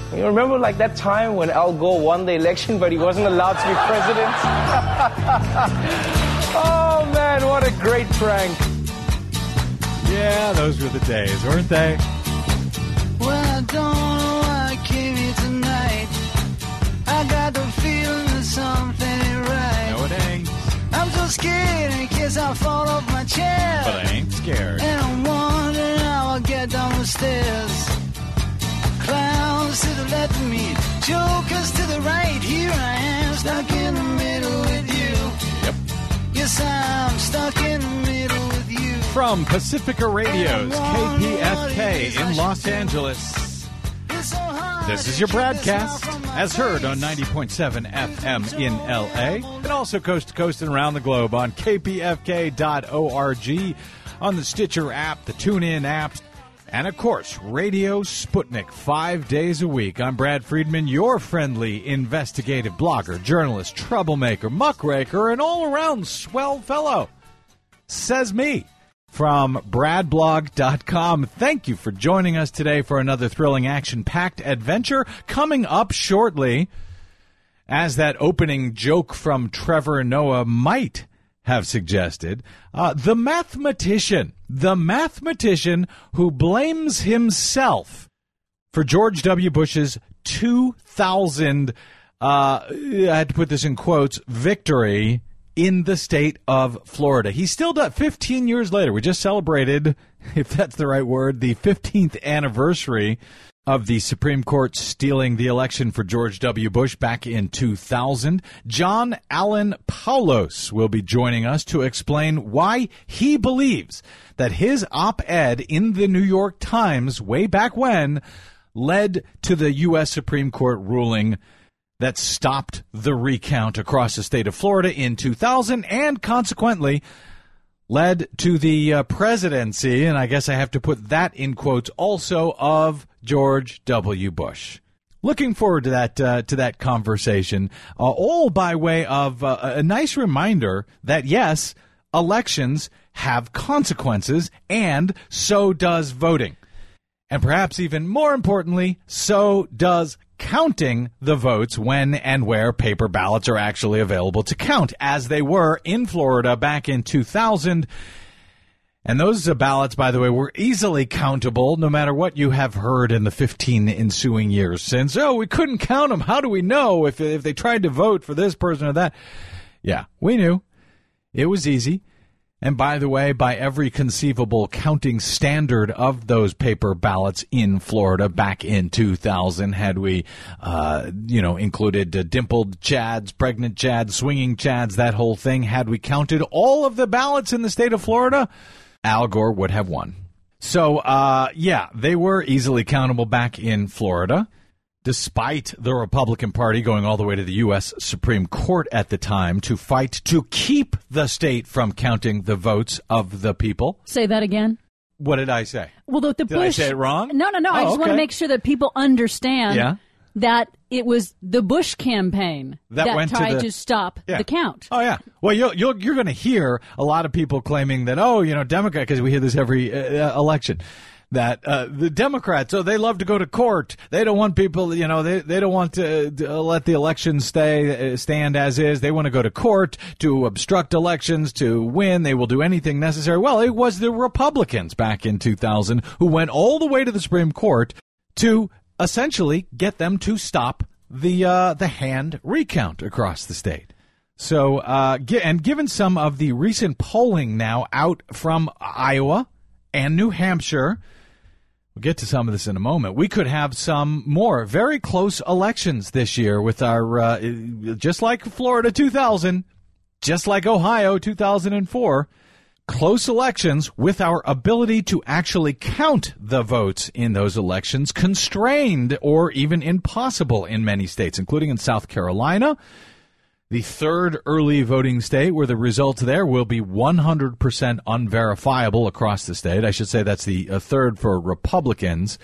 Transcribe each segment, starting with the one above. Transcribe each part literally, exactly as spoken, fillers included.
You remember like that time when Al Gore won the election, but he wasn't allowed to be president? Oh, man, what a great prank. Yeah, those were the days, weren't they? Well, I don't know why I came here tonight. I got the feeling that something ain't right. No, it ain't. I'm so scared in case I fall off my chair. But I ain't scared. And I'm wondering how I'll get down the stairs. Clowns to the left of me, jokers to the right. Here I am, stuck in the middle with you. Yep. Yes, I'm stuck in the middle with you. From Pacifica Radio's K P F K in Los Angeles, this is your broadcast, as heard on ninety point seven F M in L A, and also coast to coast and around the globe on K P F K dot org, on the Stitcher app, the TuneIn app, and, of course, Radio Sputnik, five days a week. I'm Brad Friedman, your friendly investigative blogger, journalist, troublemaker, muckraker, and all-around swell fellow. Says me. From brad blog dot com. Thank you for joining us today for another thrilling, action-packed adventure. Coming up shortly, as that opening joke from Trevor Noah might have suggested, uh, the mathematician, the mathematician who blames himself for George W. Bush's two thousand, uh, I had to put this in quotes, victory in the state of Florida. He still does. fifteen years later, we just celebrated, if that's the right word, the fifteenth anniversary of the Supreme Court stealing the election for George W. Bush back in two thousand. John Allen Paulos will be joining us to explain why he believes that his op-ed in the New York Times way back when led to the U S Supreme Court ruling that stopped the recount across the state of Florida in two thousand and consequently led to the uh, presidency, and I guess I have to put that in quotes also, of George W. Bush. Looking forward to that uh, to that conversation, uh, all by way of uh, a nice reminder that, yes, elections have consequences, and so does voting. And perhaps even more importantly, so does counting the votes when and where paper ballots are actually available to count, as they were in Florida back in two thousand. And those ballots, by the way, were easily countable, no matter what you have heard in the fifteen ensuing years since. Oh, we couldn't count them. How do we know if if they tried to vote for this person or that? Yeah, we knew. It was easy. And by the way, by every conceivable counting standard of those paper ballots in Florida back in two thousand, had we, uh, you know, included uh, dimpled Chads, pregnant Chads, swinging Chads, that whole thing, had we counted all of the ballots in the state of Florida, Al Gore would have won. So, uh, yeah, they were easily countable back in Florida, despite the Republican Party going all the way to the U S Supreme Court at the time to fight to keep the state from counting the votes of the people. Say that again. What did I say? Well, the, the did Bush, I say it wrong? No, no, no. Oh, I just okay. want to make sure that people understand yeah. that it was the Bush campaign that, that went tried to, the, to stop yeah. the count. Oh, yeah. Well, you'll, you'll, you're going to hear a lot of people claiming that, oh, you know, Democrat, because we hear this every uh, election, that uh, the Democrats, oh, they love to go to court. They don't want people, you know, they they don't want to, to let the election stay uh, stand as is. They want to go to court to obstruct elections, to win. They will do anything necessary. Well, it was the Republicans back in two thousand who went all the way to the Supreme Court to essentially get them to stop the uh, the hand recount across the state. So, uh, and given some of the recent polling now out from Iowa and New Hampshire, we'll get to some of this in a moment, we could have some more very close elections this year with our, uh, just like Florida two thousand, just like Ohio two thousand four, close elections with our ability to actually count the votes in those elections constrained or even impossible in many states, including in South Carolina, the third early voting state, where the results there will be one hundred percent unverifiable across the state. I should say that's the uh, third for Republicans.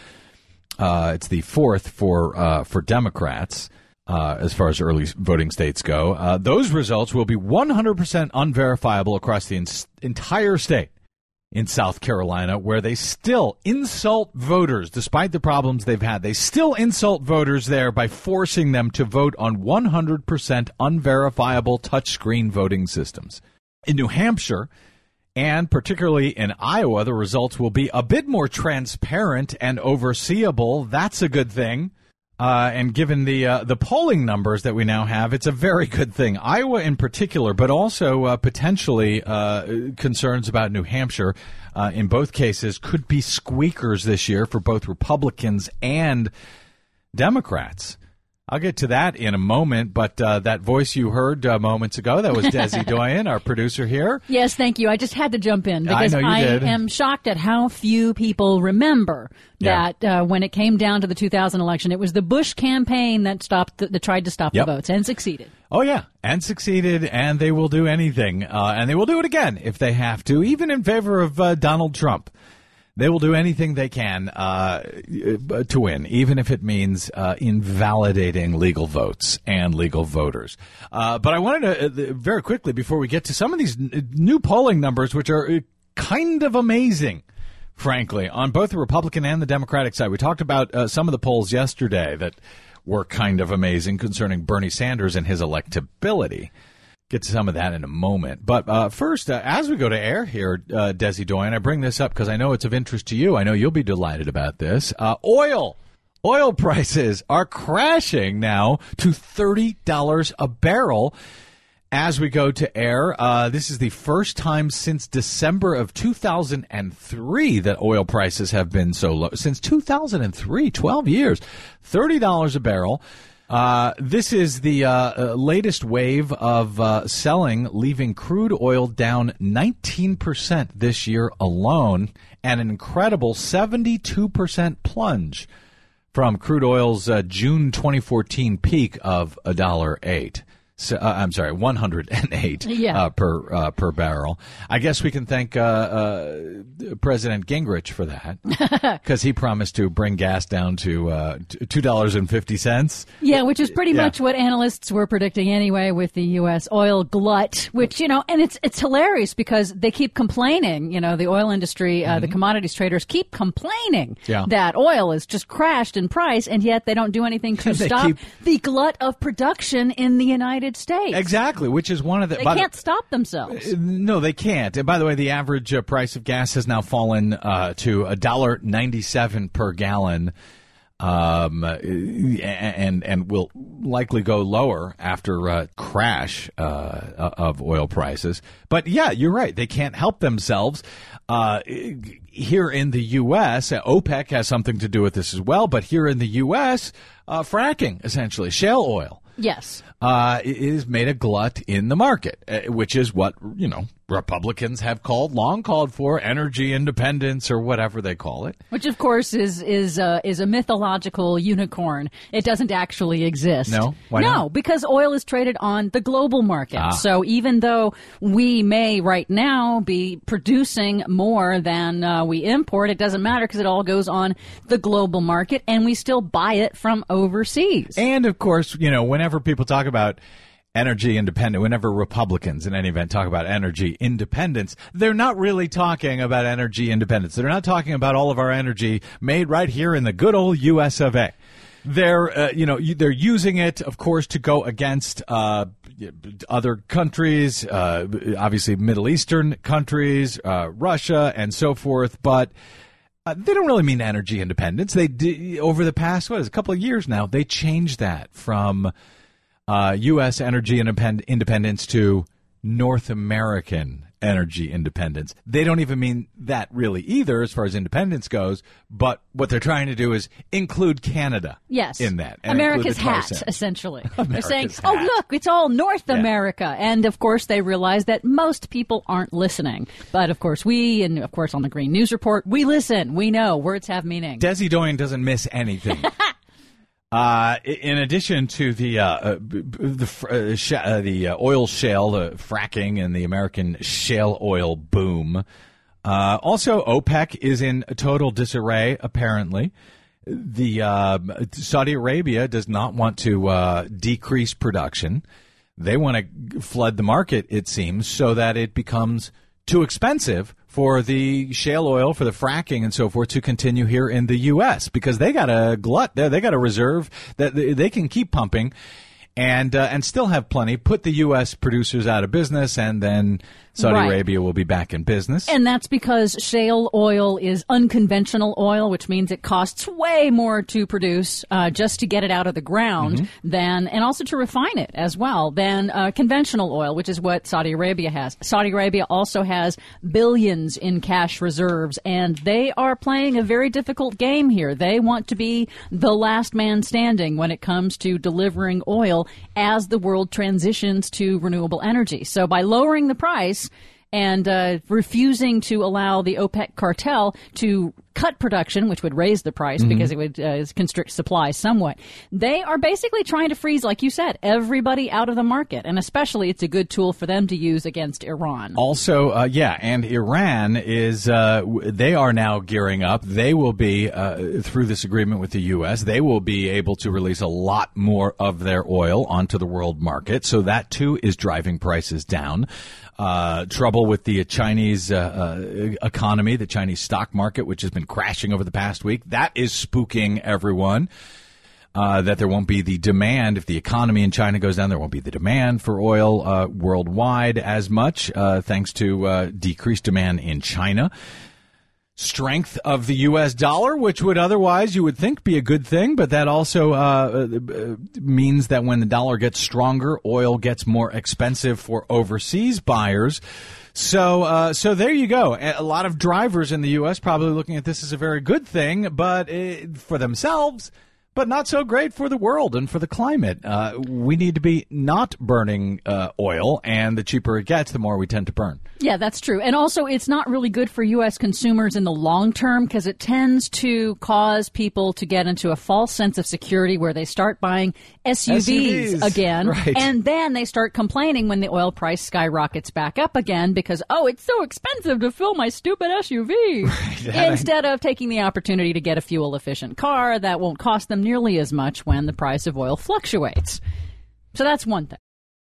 Uh, it's the fourth for uh, for Democrats uh, as far as early voting states go. Uh, those results will be one hundred percent unverifiable across the in- entire state. in South Carolina, where they still insult voters, despite the problems they've had. They still insult voters there by forcing them to vote on one hundred percent unverifiable touchscreen voting systems. In New Hampshire, and particularly in Iowa, the results will be a bit more transparent and overseeable. That's a good thing. Uh, and given the uh, the polling numbers that we now have, it's a very good thing. Iowa in particular, but also uh, potentially uh, concerns about New Hampshire uh, in both cases could be squeakers this year for both Republicans and Democrats. I'll get to that in a moment, but uh, that voice you heard uh, moments ago, that was Desi Doyen, our producer here. Yes, thank you. I just had to jump in because I, know you I did. am shocked at how few people remember Yeah. that uh, when it came down to the two thousand election, it was the Bush campaign that stopped, the, that tried to stop Yep. the votes and succeeded. Oh, yeah, and succeeded, and they will do anything, uh, and they will do it again if they have to, even in favor of uh, Donald Trump. They will do anything they can uh, to win, even if it means uh, invalidating legal votes and legal voters. Uh, but I wanted to, uh, very quickly, before we get to some of these n- new polling numbers, which are kind of amazing, frankly, on both the Republican and the Democratic side. We talked about uh, some of the polls yesterday that were kind of amazing concerning Bernie Sanders and his electability. Get to some of that in a moment. But uh, first, uh, as we go to air here, uh, Desi Doyen, I bring this up because I know it's of interest to you. I know you'll be delighted about this. Uh, oil. Oil prices are crashing now to thirty dollars a barrel as we go to air. Uh, this is the first time since December of two thousand three that oil prices have been so low. Since two thousand three, twelve years, thirty dollars a barrel. Uh, this is the uh, uh, latest wave of uh, selling, leaving crude oil down nineteen percent this year alone, and an incredible seventy-two percent plunge from crude oil's uh, June twenty fourteen peak of one dollar and eight cents. So, uh, I'm sorry, one hundred eight Yeah. uh, per uh, per barrel. I guess we can thank uh, uh, President Gingrich for that because he promised to bring gas down to uh, two dollars and fifty cents. Yeah, which is pretty Yeah. much what analysts were predicting anyway with the U S oil glut, which, you know, and it's it's hilarious because they keep complaining, you know, the oil industry, uh, the commodities traders keep complaining Yeah. that oil is just crashed in price, and yet they don't do anything to They stop keep- the glut of production in the United States. Exactly, which is one of the... They by the- can't stop themselves. No, they can't. And by the way, the average uh, price of gas has now fallen uh, to one dollar and ninety-seven cents per gallon, um, and and will likely go lower after a crash uh, of oil prices. But yeah, you're right. They can't help themselves. Uh, here in the U S, OPEC has something to do with this as well. But here in the U S, uh, fracking, essentially, shale oil. Yes. Uh, it is made a glut in the market, uh, which is what, you know, Republicans have called, long called for, energy independence or whatever they call it. Which, of course, is is uh, is a mythological unicorn. It doesn't actually exist. No? Why no, not? because oil is traded on the global market. Ah. So even though we may right now be producing more than uh, we import, it doesn't matter because it all goes on the global market, and we still buy it from overseas. And, of course, you know, whenever people talk about energy independent, whenever Republicans in any event talk about energy independence, they're not really talking about energy independence. They're not talking about all of our energy made right here in the good old U S of A. They're, uh, you know, they're using it, of course, to go against uh, other countries, uh, obviously Middle Eastern countries, uh, Russia, and so forth. But uh, they don't really mean energy independence. They did, over the past, what is it, a couple of years now, they changed that from Uh, U S energy independ- independence to North American energy independence. They don't even mean that really either as far as independence goes, but what they're trying to do is include Canada Yes. in that. and America's include the tar hat, sands. essentially. America's They're saying, hat. oh, look, it's all North Yeah. America. And, of course, they realize that most people aren't listening. But, of course, we, and, of course, on the Green News Report, we listen. We know. Words have meaning. Desi Doyen doesn't miss anything. Uh, in addition to the uh, uh, the uh, sh- uh, the uh, oil shale, the fracking, and the American shale oil boom, uh, also OPEC is in total disarray. Apparently, the uh, Saudi Arabia does not want to uh, decrease production. They want to flood the market, it seems, so that it becomes too expensive for the shale oil, for the fracking and so forth to continue here in the U S because they got a glut there. They got a reserve that they can keep pumping and uh, and still have plenty. Put the U S producers out of business, and then Saudi right. Arabia will be back in business. And that's because shale oil is unconventional oil, which means it costs way more to produce uh, just to get it out of the ground mm-hmm. than, and also to refine it as well, than uh, conventional oil, which is what Saudi Arabia has. Saudi Arabia also has billions in cash reserves, and they are playing a very difficult game here. They want to be the last man standing when it comes to delivering oil as the world transitions to renewable energy. So by lowering the price and uh, refusing to allow the OPEC cartel to cut production, which would raise the price mm-hmm. because it would uh, constrict supply somewhat. They are basically trying to freeze, like you said, everybody out of the market. And especially it's a good tool for them to use against Iran. Also, uh, yeah, and Iran is, uh, they are now gearing up. They will be, uh, through this agreement with the U S, they will be able to release a lot more of their oil onto the world market. So that, too, is driving prices down. Uh, trouble with the Chinese uh, uh, economy, the Chinese stock market, which has been crashing over the past week. That is spooking everyone. Uh, that there won't be the demand. If the economy in China goes down, there won't be the demand for oil uh, worldwide as much, uh, thanks to uh, decreased demand in China. Strength of the U S dollar, which would otherwise, you would think, be a good thing, but that also uh, uh, means that when the dollar gets stronger, oil gets more expensive for overseas buyers. So, uh, so there you go. A lot of drivers in the U S probably looking at this as a very good thing, but it, for themselves, but not so great for the world and for the climate. Uh, we need to be not burning uh, oil, and the cheaper it gets, the more we tend to burn. Yeah, that's true. And also, it's not really good for U S consumers in the long term because it tends to cause people to get into a false sense of security where they start buying S U Vs, S U Vs again. Right. And then they start complaining when the oil price skyrockets back up again because, oh, it's so expensive to fill my stupid S U V. Right. Instead of taking the opportunity to get a fuel-efficient car that won't cost them nearly as much when the price of oil fluctuates. So that's one thing.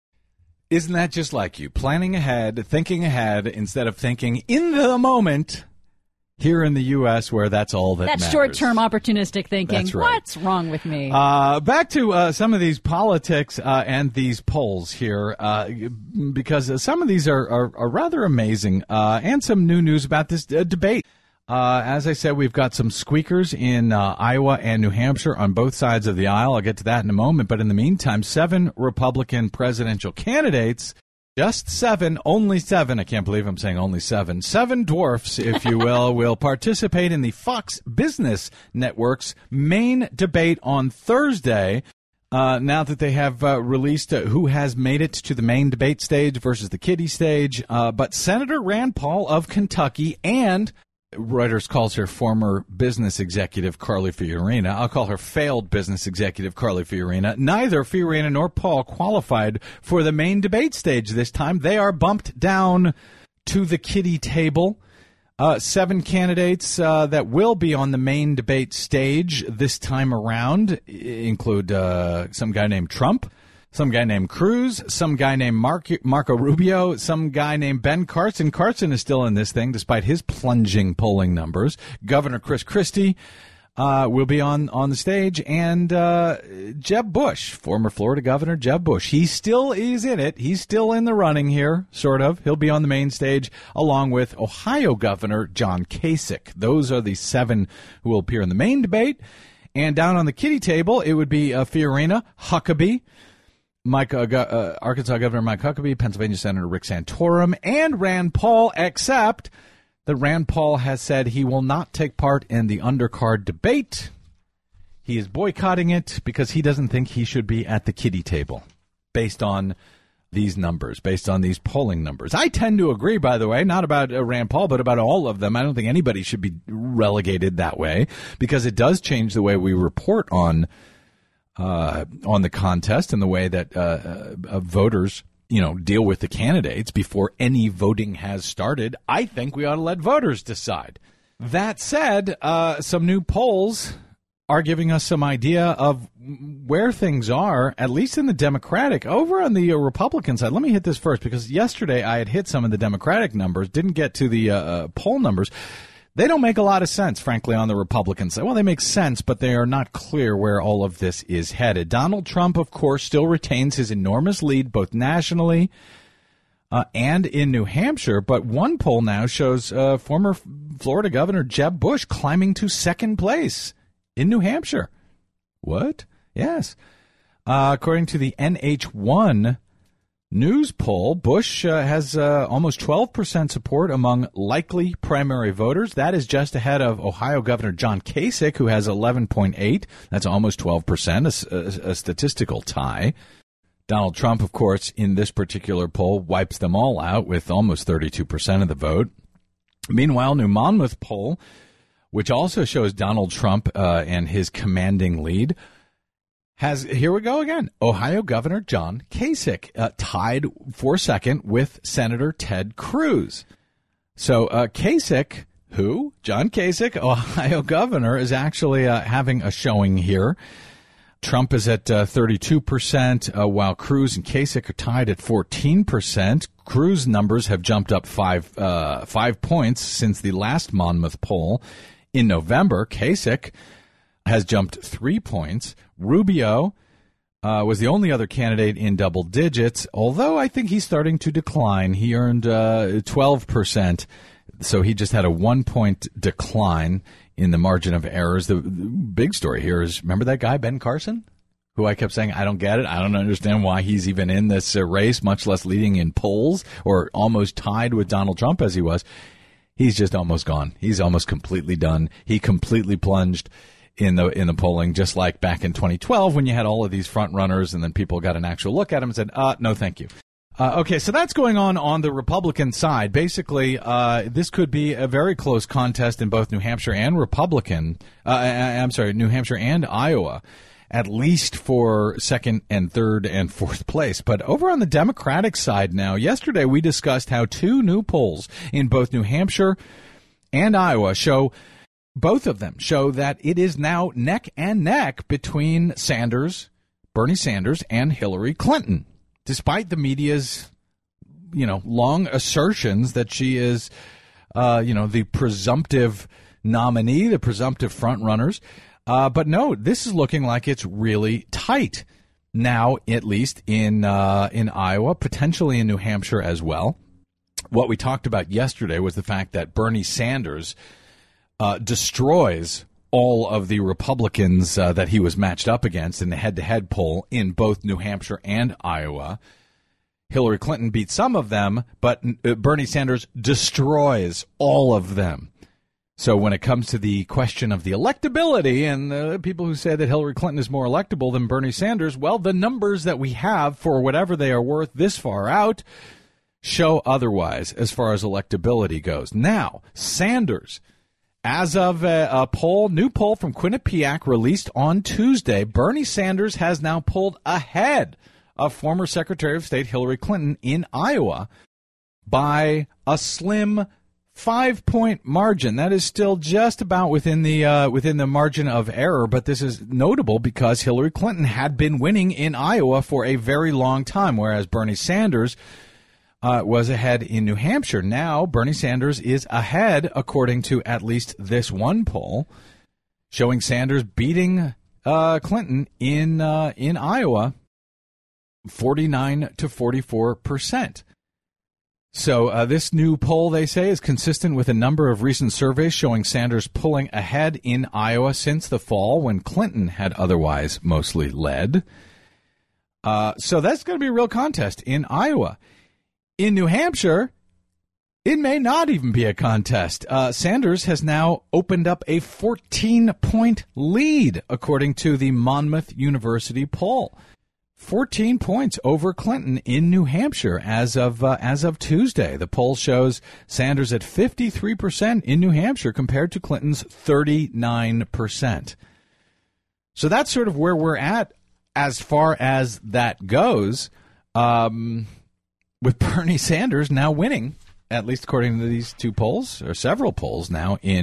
Isn't that just like you? Planning ahead, thinking ahead, instead of thinking in the moment here in the U S where that's all that that's matters. That's short-term opportunistic thinking. That's right. What's wrong with me? Uh, back to uh, some of these politics uh, and these polls here, uh, because some of these are, are, are rather amazing, uh, and some new news about this uh, debate. Uh, as I said, we've got some squeakers in uh, Iowa and New Hampshire on both sides of the aisle. I'll get to that in a moment. But in the meantime, seven Republican presidential candidates, just seven, only seven, I can't believe I'm saying only seven, seven dwarfs, if you will, will participate in the Fox Business Network's main debate on Thursday. Uh, now that they have uh, released uh, who has made it to the main debate stage versus the kiddie stage. Uh, but Senator Rand Paul of Kentucky and Reuters calls her former business executive Carly Fiorina. I'll call her failed business executive Carly Fiorina. Neither Fiorina nor Paul qualified for the main debate stage this time. They are bumped down to the kiddie table. Uh, seven candidates uh, that will be on the main debate stage this time around include uh, some guy named Trump, some guy named Cruz, some guy named Mark, Marco Rubio, some guy named Ben Carson. Carson is still in this thing despite his plunging polling numbers. Governor Chris Christie uh, will be on, on the stage. And uh, Jeb Bush, former Florida Governor Jeb Bush, he still is in it. He's still in the running here, sort of. He'll be on the main stage along with Ohio Governor John Kasich. Those are the seven who will appear in the main debate. And down on the kiddie table, it would be uh, Fiorina, Huckabee, Mike, uh, uh, Arkansas Governor Mike Huckabee, Pennsylvania Senator Rick Santorum, and Rand Paul, except that Rand Paul has said he will not take part in the undercard debate. He is boycotting it because he doesn't think he should be at the kiddie table based on these numbers, based on these polling numbers. I tend to agree, by the way, not about uh, Rand Paul, but about all of them. I don't think anybody should be relegated that way because it does change the way we report on Uh, on the contest and the way that uh, uh, voters, you know, deal with the candidates before any voting has started. I think we ought to let voters decide. That said, uh, some new polls are giving us some idea of where things are, at least in the Democratic. Over on the uh, Republican side, let me hit this first, because yesterday I had hit some of the Democratic numbers, didn't get to the uh, uh, poll numbers. They don't make a lot of sense, frankly, on the Republican side. Well, they make sense, but they are not clear where all of this is headed. Donald Trump, of course, still retains his enormous lead, both nationally uh, and in New Hampshire. But one poll now shows uh, former Florida Governor Jeb Bush climbing to second place in New Hampshire. What? Yes. Uh, according to the N H one news poll, Bush uh, has uh, almost twelve percent support among likely primary voters. That is just ahead of Ohio Governor John Kasich, who has eleven point eight. That's almost twelve percent, a, a, a statistical tie. Donald Trump, of course, in this particular poll, wipes them all out with almost thirty-two percent of the vote. Meanwhile, New Monmouth poll, which also shows Donald Trump uh, and his commanding lead, has, here we go again, Ohio Governor John Kasich uh, tied for second with Senator Ted Cruz. So uh, Kasich, who? John Kasich, Ohio Governor, is actually uh, having a showing here. Trump is at uh, thirty-two percent, uh, while Cruz and Kasich are tied at fourteen percent. Cruz numbers have jumped up five uh, five points since the last Monmouth poll in November. Kasich has jumped three points. Rubio uh, was the only other candidate in double digits, although I think he's starting to decline. He earned uh, twelve percent, so he just had a one-point decline in the margin of errors. The big story here is, remember that guy, Ben Carson, who I kept saying, I don't get it. I don't understand why he's even in this uh, race, much less leading in polls or almost tied with Donald Trump as he was. He's just almost gone. He's almost completely done. He completely plunged in the in the polling, just like back in twenty twelve when you had all of these front runners and then people got an actual look at him and said, uh, no, thank you. Uh, okay, so that's going on on the Republican side. Basically, uh, this could be a very close contest in both New Hampshire and Republican. Uh, I, I'm sorry, New Hampshire and Iowa, at least for second and third and fourth place. But over on the Democratic side now, yesterday we discussed how two new polls in both New Hampshire and Iowa show, both of them show that it is now neck and neck between Sanders, Bernie Sanders, and Hillary Clinton. Despite the media's, you know, long assertions that she is, uh, you know, the presumptive nominee, the presumptive front runners. Uh, but no, this is looking like it's really tight now, at least in uh, in Iowa, potentially in New Hampshire as well. What we talked about yesterday was the fact that Bernie Sanders uh, destroys all of the Republicans uh, that he was matched up against in the head-to-head poll in both New Hampshire and Iowa. Hillary Clinton beat some of them, but uh, Bernie Sanders destroys all of them. So when it comes to the question of the electability and uh, people who say that Hillary Clinton is more electable than Bernie Sanders, well, the numbers that we have for whatever they are worth this far out show otherwise as far as electability goes. Now, Sanders, as of a, a poll, new poll from Quinnipiac released on Tuesday, Bernie Sanders has now pulled ahead of former Secretary of State Hillary Clinton in Iowa by a slim five-point margin. That is still just about within the uh, within the margin of error, but this is notable because Hillary Clinton had been winning in Iowa for a very long time, whereas Bernie Sanders Uh, was ahead in New Hampshire. Now, Bernie Sanders is ahead, according to at least this one poll, showing Sanders beating uh, Clinton in uh, in Iowa, forty-nine to forty-four percent. So uh, this new poll, they say, is consistent with a number of recent surveys showing Sanders pulling ahead in Iowa since the fall, when Clinton had otherwise mostly led. Uh, so that's going to be a real contest in Iowa. In New Hampshire, it may not even be a contest. Uh, Sanders has now opened up a fourteen-point lead, according to the Monmouth University poll. fourteen points over Clinton in New Hampshire as of uh, as of Tuesday. The poll shows Sanders at fifty-three percent in New Hampshire compared to Clinton's thirty-nine percent. So that's sort of where we're at as far as that goes. Um... With Bernie Sanders now winning, at least according to these two polls, or several polls now, in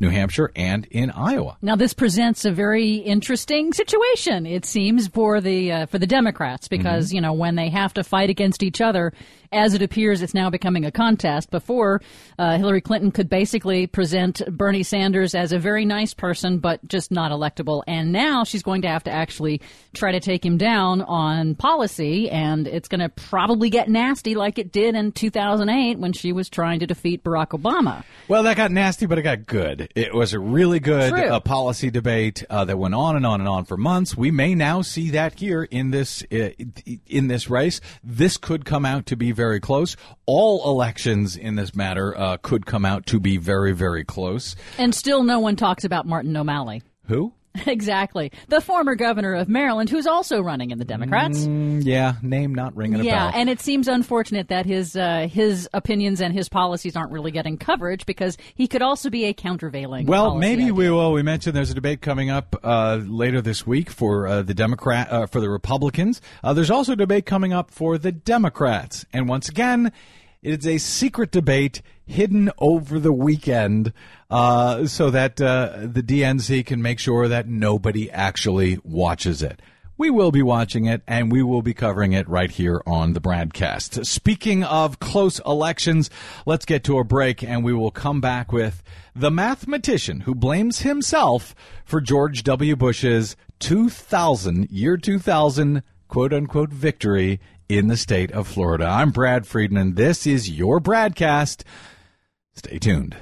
New Hampshire and in Iowa. Now, this presents a very interesting situation, it seems, for the uh, for the Democrats, because, mm-hmm. you know, when they have to fight against each other, as it appears it's now becoming a contest. Before, uh, Hillary Clinton could basically present Bernie Sanders as a very nice person, but just not electable. And now she's going to have to actually try to take him down on policy, and it's going to probably get nasty like it did in two thousand eight when she was trying to defeat Barack Obama. Well, that got nasty, but it got good. It was a really good uh, policy debate uh, that went on and on and on for months. We may now see that here in this uh, in this race. This could come out to be very close. All elections in this matter uh, could come out to be very, very close. And still no one talks about Martin O'Malley. Who? Exactly. The former governor of Maryland, who's also running in the Democrats. Mm, yeah, name not ringing a yeah, bell. And it seems unfortunate that his uh, his opinions and his policies aren't really getting coverage, because he could also be a countervailing Well, maybe idea. we will. We mentioned there's a debate coming up uh, later this week for uh, the Democrat uh, for the Republicans. Uh, there's also a debate coming up for the Democrats, and once again, it's a secret debate hidden over the weekend uh, so that uh, the D N C can make sure that nobody actually watches it. We will be watching it, and we will be covering it right here on the Bradcast. Speaking of close elections, let's get to a break, and we will come back with the mathematician who blames himself for George W. Bush's two thousand, year two thousand, quote-unquote, victory in the state of Florida. I'm Brad Friedman, and this is your Bradcast. Stay tuned.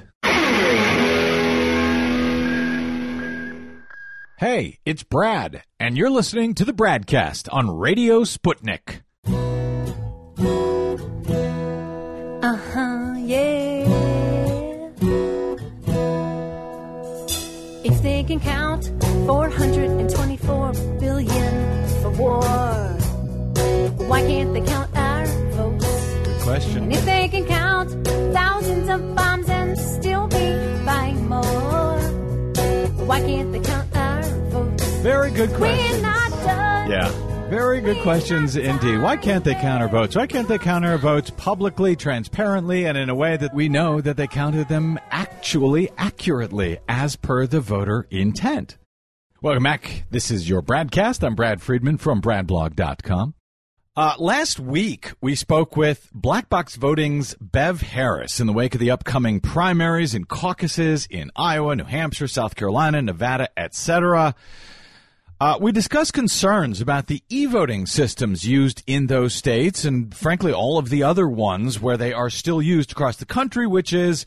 Hey, it's Brad, and you're listening to the Bradcast on Radio Sputnik. Uh-huh, yeah. If they can count four hundred twenty-four billion for war, why can't they count our votes? Good question. And if they can count thousands of bombs and still be buying more, why can't they count our votes? Very good questions. We're not done. Yeah. Very good questions indeed. Why can't they count our votes? Why can't they count our votes publicly, transparently, and in a way that we know that they counted them actually accurately as per the voter intent? Welcome back. This is your Bradcast. I'm Brad Friedman from brad blog dot com. Uh, last week, we spoke with Black Box Voting's Bev Harris in the wake of the upcoming primaries and caucuses in Iowa, New Hampshire, South Carolina, Nevada, et cetera. Uh, we discussed concerns about the e-voting systems used in those states and, frankly, all of the other ones where they are still used across the country, which is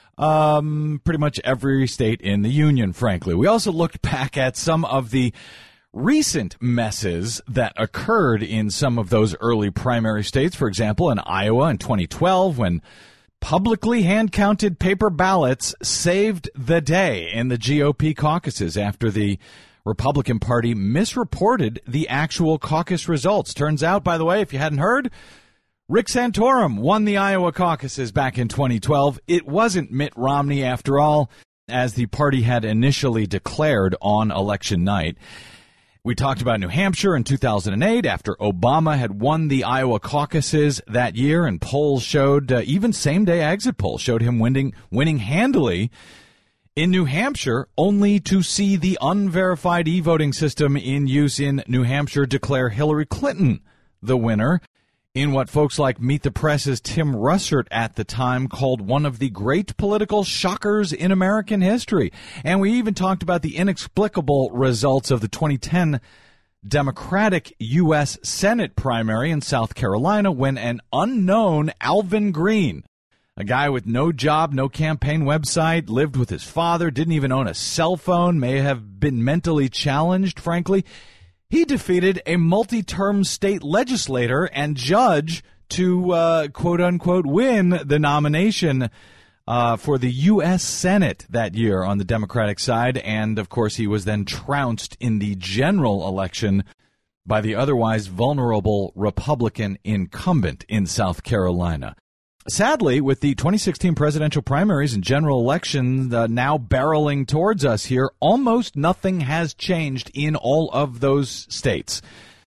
um, pretty much every state in the union, frankly. We also looked back at some of the recent messes that occurred in some of those early primary states. For example, in Iowa in twenty twelve, when publicly hand-counted paper ballots saved the day in the G O P caucuses after the Republican Party misreported the actual caucus results. Turns out, by the way, if you hadn't heard, Rick Santorum won the Iowa caucuses back in twenty twelve. It wasn't Mitt Romney, after all, as the party had initially declared on election night. We talked about New Hampshire in two thousand eight after Obama had won the Iowa caucuses that year, and polls showed, uh, even same-day exit polls showed him winning, winning handily in New Hampshire, only to see the unverified e-voting system in use in New Hampshire declare Hillary Clinton the winner in what folks like Meet the Press's Tim Russert at the time called one of the great political shockers in American history. And we even talked about the inexplicable results of the twenty ten Democratic U S Senate primary in South Carolina when an unknown Alvin Green, a guy with no job, no campaign website, lived with his father, didn't even own a cell phone, may have been mentally challenged, frankly. He defeated a multi-term state legislator and judge to, uh, quote-unquote, win the nomination uh, for the U S Senate that year on the Democratic side. And, of course, he was then trounced in the general election by the otherwise vulnerable Republican incumbent in South Carolina. Sadly, with the twenty sixteen presidential primaries and general elections uh, now barreling towards us here, almost nothing has changed in all of those states.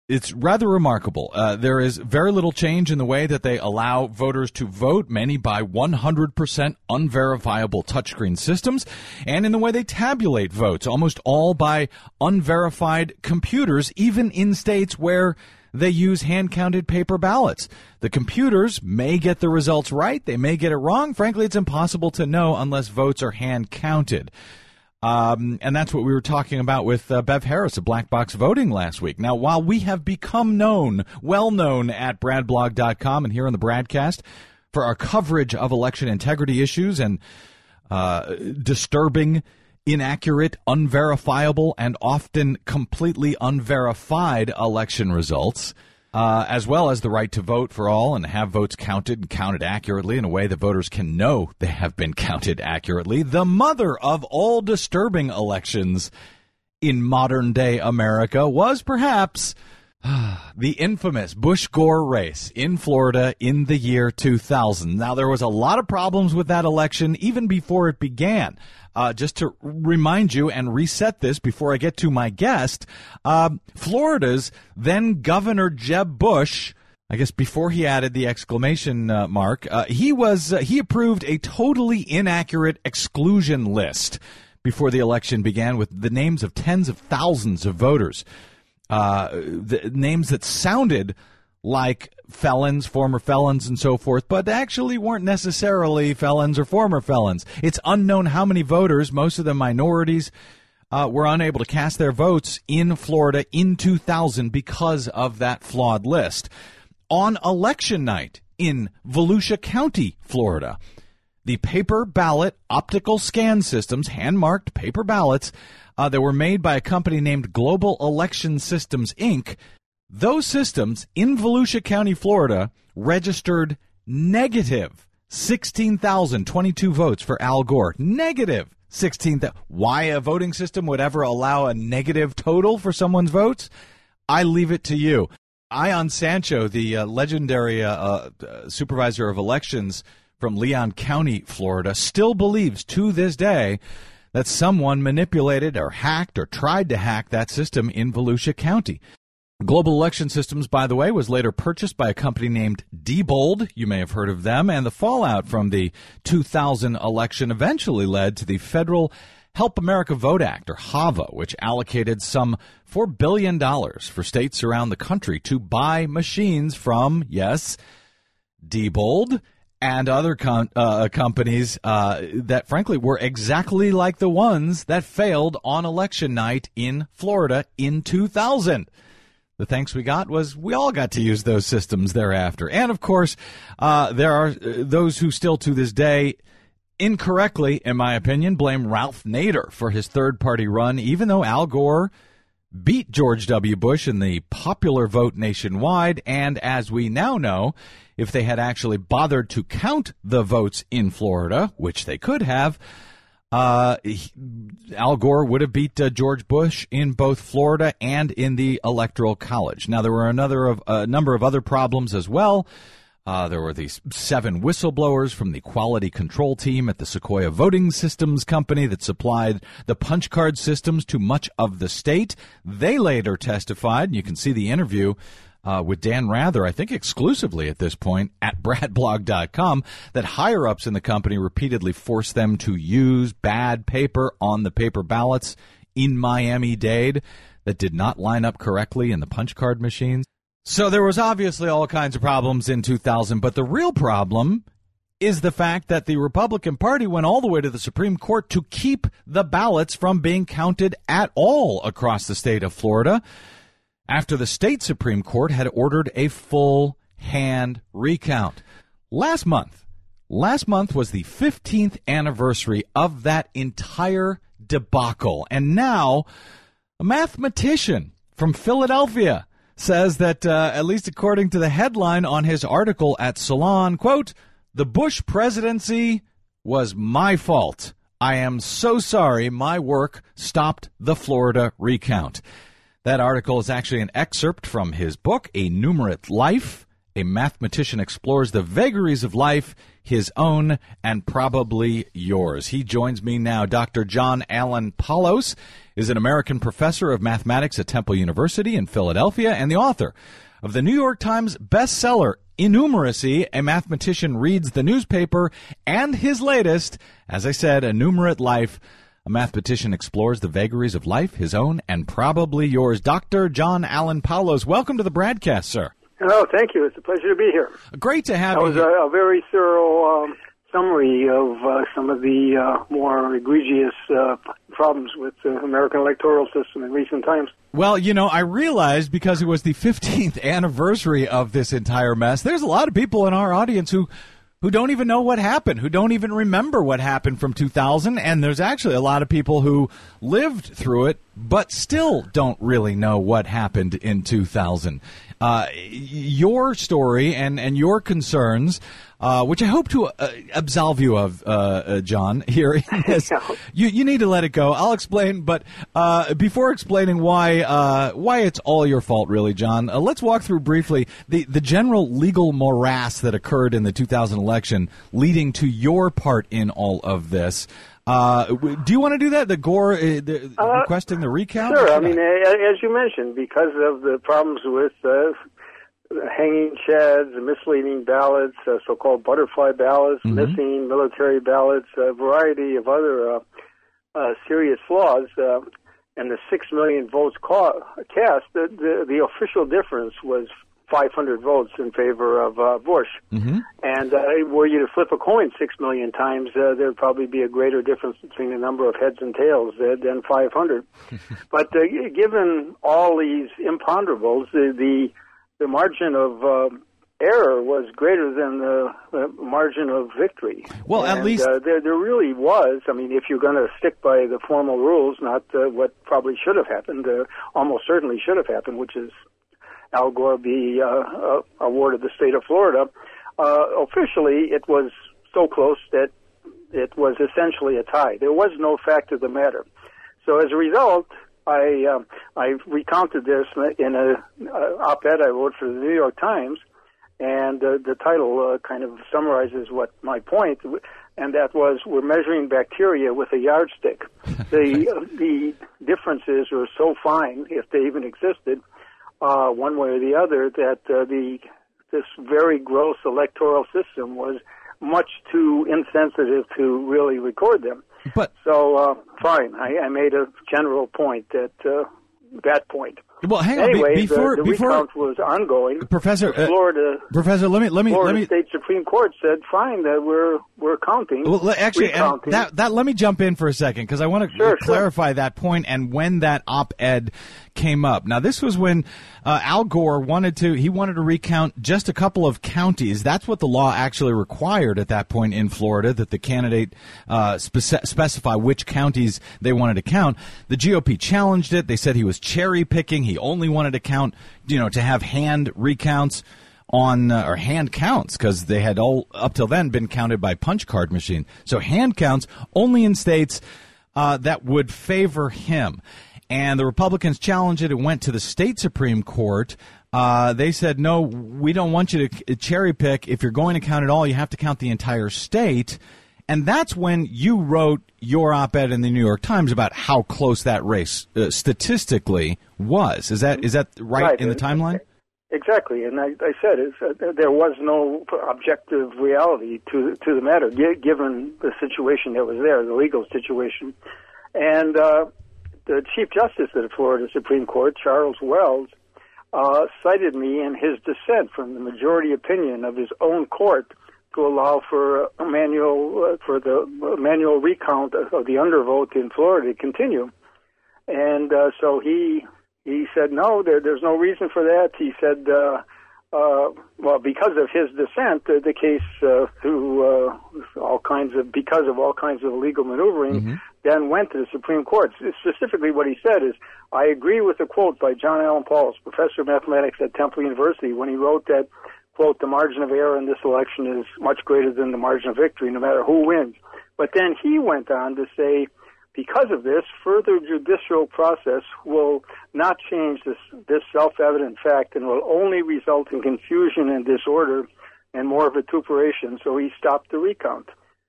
It's rather remarkable. Uh, there is very little change in the way that they allow voters to vote, many by one hundred percent unverifiable touchscreen systems, and in the way they tabulate votes, almost all by unverified computers, even in states where they use hand-counted paper ballots. The computers may get the results right. They may get it wrong. Frankly, it's impossible to know unless votes are hand-counted. Um, and that's what we were talking about with uh, Bev Harris of Black Box Voting last week. Now, while we have become known, well known at brad blog dot com and here on the Bradcast for our coverage of election integrity issues and uh, disturbing, inaccurate, unverifiable, and often completely unverified election results, uh, as well as the right to vote for all and have votes counted and counted accurately in a way that voters can know they have been counted accurately. The mother of all disturbing elections in modern-day America was perhaps the infamous Bush-Gore race in Florida in the year two thousand. Now, there was a lot of problems with that election even before it began. Uh, just to remind you and reset this before I get to my guest, uh, Florida's then Governor Jeb Bush, I guess before he added the exclamation uh, mark, uh, he was uh, he approved a totally inaccurate exclusion list before the election began with the names of tens of thousands of voters, uh, the names that sounded like felons, former felons, and so forth, but actually weren't necessarily felons or former felons. It's unknown how many voters, most of them minorities, uh, were unable to cast their votes in Florida in two thousand because of that flawed list. On election night in Volusia County, Florida, the paper ballot optical scan systems, hand-marked paper ballots, uh, that were made by a company named Global Election Systems, Incorporated, those systems in Volusia County, Florida, registered negative sixteen thousand twenty-two votes for Al Gore. Negative sixteen thousand. Why a voting system would ever allow a negative total for someone's votes? I leave it to you. Ion Sancho, the uh, legendary uh, uh, supervisor of elections from Leon County, Florida, still believes to this day that someone manipulated or hacked or tried to hack that system in Volusia County. Global Election Systems, by the way, was later purchased by a company named Diebold. You may have heard of them. And the fallout from the two thousand election eventually led to the Federal Help America Vote Act, or HAVA, which allocated some four billion dollars for states around the country to buy machines from, yes, Diebold and other com- uh, companies uh, that, frankly, were exactly like the ones that failed on election night in Florida in two thousand. The thanks we got was we all got to use those systems thereafter. And, of course, uh, there are those who still to this day, incorrectly, in my opinion, blame Ralph Nader for his third-party run, even though Al Gore beat George W. Bush in the popular vote nationwide. And as we now know, if they had actually bothered to count the votes in Florida, which they could have, Uh, he, Al Gore would have beat uh, George Bush in both Florida and in the Electoral College. Now, there were another of a uh, number of other problems as well. Uh, there were these seven whistleblowers from the quality control team at the Sequoia Voting Systems Company that supplied the punch card systems to much of the state. They later testified, and you can see the interview Uh, with Dan Rather, I think exclusively at this point, at brad blog dot com, that higher-ups in the company repeatedly forced them to use bad paper on the paper ballots in Miami-Dade that did not line up correctly in the punch card machines. So there was obviously all kinds of problems in two thousand, but the real problem is the fact that the Republican Party went all the way to the Supreme Court to keep the ballots from being counted at all across the state of Florida, after the state Supreme Court had ordered a full hand recount. Last month, last month was the fifteenth anniversary of that entire debacle. And now a mathematician from Philadelphia says that, uh, at least according to the headline on his article at Salon, quote, "The Bush presidency was my fault. I am so sorry my work stopped the Florida recount." That article is actually an excerpt from his book, A Numerate Life, A mathematician explores the vagaries of life, his own and probably yours. He joins me now. Doctor John Allen Paulos is an American professor of mathematics at Temple University in Philadelphia and the author of the New York Times bestseller, Innumeracy, A Mathematician Reads the Newspaper, and his latest, as I said, Enumerate Life. A mathematician explores the vagaries of life, his own and probably yours. Doctor John Allen Paulos, welcome to the broadcast, sir. Hello, thank you. It's a pleasure to be here. Great to have that you. That was a, a very thorough um, summary of uh, some of the uh, more egregious uh, problems with the American electoral system in recent times. Well, you know, I realized because it was the fifteenth anniversary of this entire mess, there's a lot of people in our audience who who don't even know what happened, who don't even remember what happened from two thousand, and there's actually a lot of people who lived through it but still don't really know what happened in two thousand. Uh, your story and, and your concerns, uh, which I hope to uh, absolve you of, uh, uh, John, here in this, you, you need to let it go. I'll explain, but uh, before explaining why uh, why it's all your fault, really, John, uh, let's walk through briefly the, the general legal morass that occurred in the two thousand election leading to your part in all of this. Uh, do you want to do that? The Gore uh, the, uh, requesting the recount? Sure. I mean, as you mentioned, because of the problems with uh, hanging chads, misleading ballots, uh, so-called butterfly ballots, mm-hmm. missing military ballots, a variety of other uh, uh, serious flaws, uh, and the six million votes ca- cast, the, the, the official difference was five hundred votes in favor of uh, Bush. Mm-hmm. And uh, were you to flip a coin six million times, uh, there'd probably be a greater difference between the number of heads and tails uh, than five hundred. But uh, given all these imponderables, the the, the margin of uh, error was greater than the, the margin of victory. Well, and, at least uh, there, there really was. I mean, if you're going to stick by the formal rules, not uh, what probably should have happened, uh, almost certainly should have happened, which is Al Gore be uh, uh, awarded the state of Florida. Uh, officially, it was so close that it was essentially a tie. There was no fact of the matter. So as a result, I uh, I recounted this in a uh, op-ed I wrote for the New York Times, and uh, the title uh, kind of summarizes what my point, and that was we're measuring bacteria with a yardstick. The uh, the differences are so fine, if they even existed, Uh, one way or the other, that uh, the this very gross electoral system was much too insensitive to really record them. But so, uh, fine, I, I made a general point at uh, that point. Well, hang on. Anyway, Be- before, the, the before, recount was ongoing. Professor, the Florida, uh, Professor, let me let me Florida let me. State Supreme Court said, "Fine, that we're we're counting." Well, actually, and recounting. that that let me jump in for a second because I want to Sure, clarify sure. that point and when that op-ed came up. Now, this was when uh, Al Gore wanted to he wanted to recount just a couple of counties. That's what the law actually required at that point in Florida, that the candidate uh, spec- specify which counties they wanted to count. The G O P challenged it. They said he was cherry picking. He only wanted to count, you know, to have hand recounts on uh, or hand counts because they had all up till then been counted by punch card machine. So hand counts only in states uh, that would favor him. And the Republicans challenged it. It went to the state Supreme Court. Uh, they said, no, we don't want you to cherry pick. If you're going to count it all, you have to count the entire state. And that's when you wrote your op-ed in the New York Times about how close that race uh, statistically was. Is that is that right, right. in the timeline? Exactly, and I, I said it's, uh, there was no objective reality to to the matter, g- given the situation that was there, the legal situation. And uh, the Chief Justice of the Florida Supreme Court, Charles Wells, uh, cited me in his dissent from the majority opinion of his own court to allow for a manual uh, for the manual recount of the undervote in Florida to continue. And uh, so he he said no, there, there's no reason for that. He said, uh, uh, well, because of his dissent, uh, the case uh, through uh, all kinds of because of all kinds of legal maneuvering, mm-hmm. then went to the Supreme Court. Specifically, what he said is, I agree with the quote by John Allen Paulos, professor of mathematics at Temple University, when he wrote that, quote, the margin of error in this election is much greater than the margin of victory, no matter who wins. But then he went on to say, because of this, further judicial process will not change this, this self-evident fact and will only result in confusion and disorder and more vituperation. So he stopped the recount.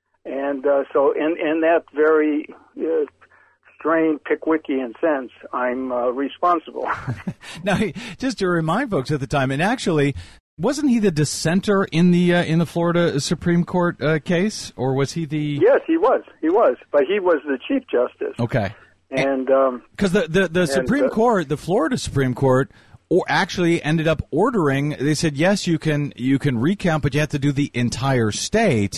And uh, so in, in that very uh, strained Pickwickian sense, I'm uh, responsible. Now, just to remind folks at the time, and actually, wasn't he the dissenter in the uh, in the Florida Supreme Court uh, case, or was he the? Yes, he was. He was, but he was the Chief Justice. Okay, and because um, the the, the and, Supreme uh, Court, the Florida Supreme Court, or actually ended up ordering. They said yes, you can you can recount, but you have to do the entire state.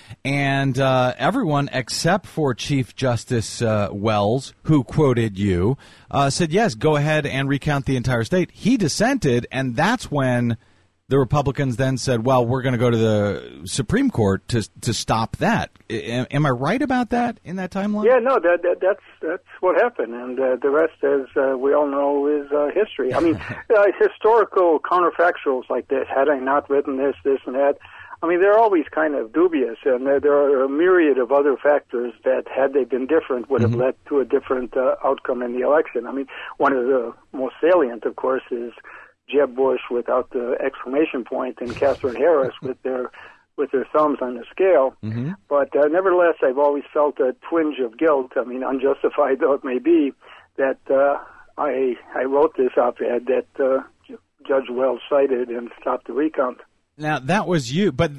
And uh, everyone except for Chief Justice uh, Wells, who quoted you, uh, said, yes, go ahead and recount the entire state. He dissented, and that's when the Republicans then said, well, we're going to go to the Supreme Court to to stop that. Am, am I right about that in that timeline? Yeah, no, that, that that's that's what happened, and uh, the rest, as uh, we all know, is uh, history. I mean, uh, historical counterfactuals like this, had I not written this, this, and that, I mean, they're always kind of dubious, and there, there are a myriad of other factors that, had they been different, would have mm-hmm. led to a different uh, outcome in the election. I mean, one of the most salient, of course, is Jeb Bush without the exclamation point and Catherine Harris with their with their thumbs on the scale. Mm-hmm. But uh, nevertheless, I've always felt a twinge of guilt, I mean, unjustified though it may be, that uh, I I wrote this op-ed that uh, Judge Wells cited and stopped the recount. Now, that was you, but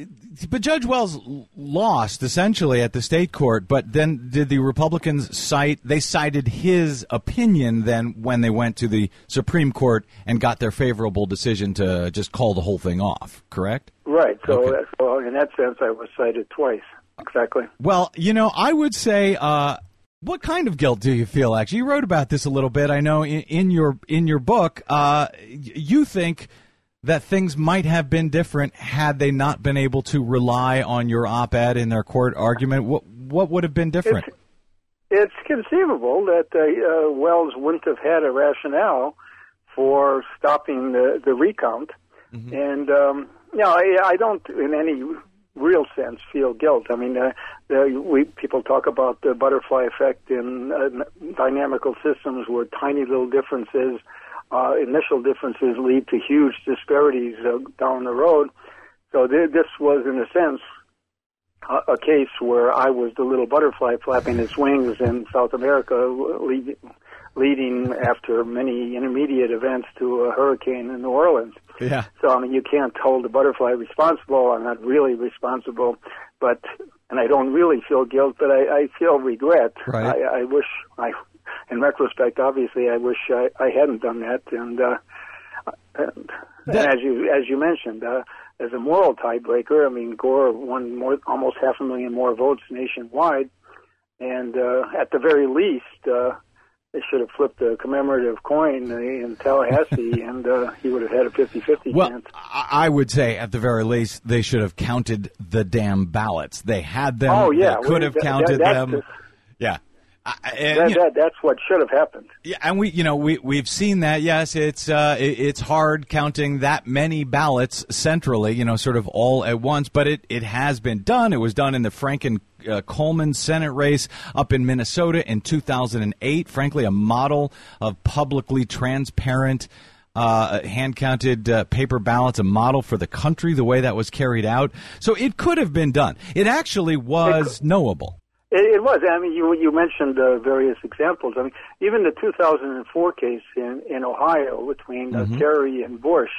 but Judge Wells lost, essentially, at the state court, but then did the Republicans cite, they cited his opinion then when they went to the Supreme Court and got their favorable decision to just call the whole thing off, correct? Right, so, okay. so in that sense, I was cited twice, exactly. Well, you know, I would say... Uh, what kind of guilt do you feel, actually? You wrote about this a little bit, I know, in, in your in your book. Uh, you think that things might have been different had they not been able to rely on your op-ed in their court argument. What what would have been different? It's, it's conceivable that uh, uh, Wells wouldn't have had a rationale for stopping the, the recount. Mm-hmm. And, um, you know, I, I don't in any real sense feel guilt. I mean, uh, the, we people talk about the butterfly effect in uh, dynamical systems where tiny little differences Uh, initial differences lead to huge disparities uh, down the road. So th- this was, in a sense, a, a case where I was the little butterfly flapping its wings in South America, lead, leading after many intermediate events to a hurricane in New Orleans. Yeah. So, I mean, you can't hold the butterfly responsible. I'm not really responsible, but, and I don't really feel guilt, but I, I feel regret. Right. I, I wish I... In retrospect, obviously, I wish I, I hadn't done that. And, uh, and, and as you as you mentioned, uh, as a moral tiebreaker, I mean, Gore won more, almost half a million more votes nationwide, and uh, at the very least, uh, they should have flipped the commemorative coin in Tallahassee, and uh, he would have had a fifty-fifty well, chance. I would say, at the very least, they should have counted the damn ballots. They had them. Oh yeah, they could have that, counted that, them. Just, yeah. Uh, and, that, you know, that, that's what should have happened. Yeah, and we, you know, we we've seen that. Yes, it's uh, it, it's hard counting that many ballots centrally, you know, sort of all at once. But it, it has been done. It was done in the Franken uh, Coleman Senate race up in Minnesota in two thousand eight. Frankly, a model of publicly transparent, uh, hand counted uh, paper ballots, a model for the country. The way that was carried out, so it could have been done. It actually was knowable. It, it was. I mean, you you mentioned uh, various examples. I mean, even the two thousand four case in, in Ohio between uh, mm-hmm. Kerry and Bush,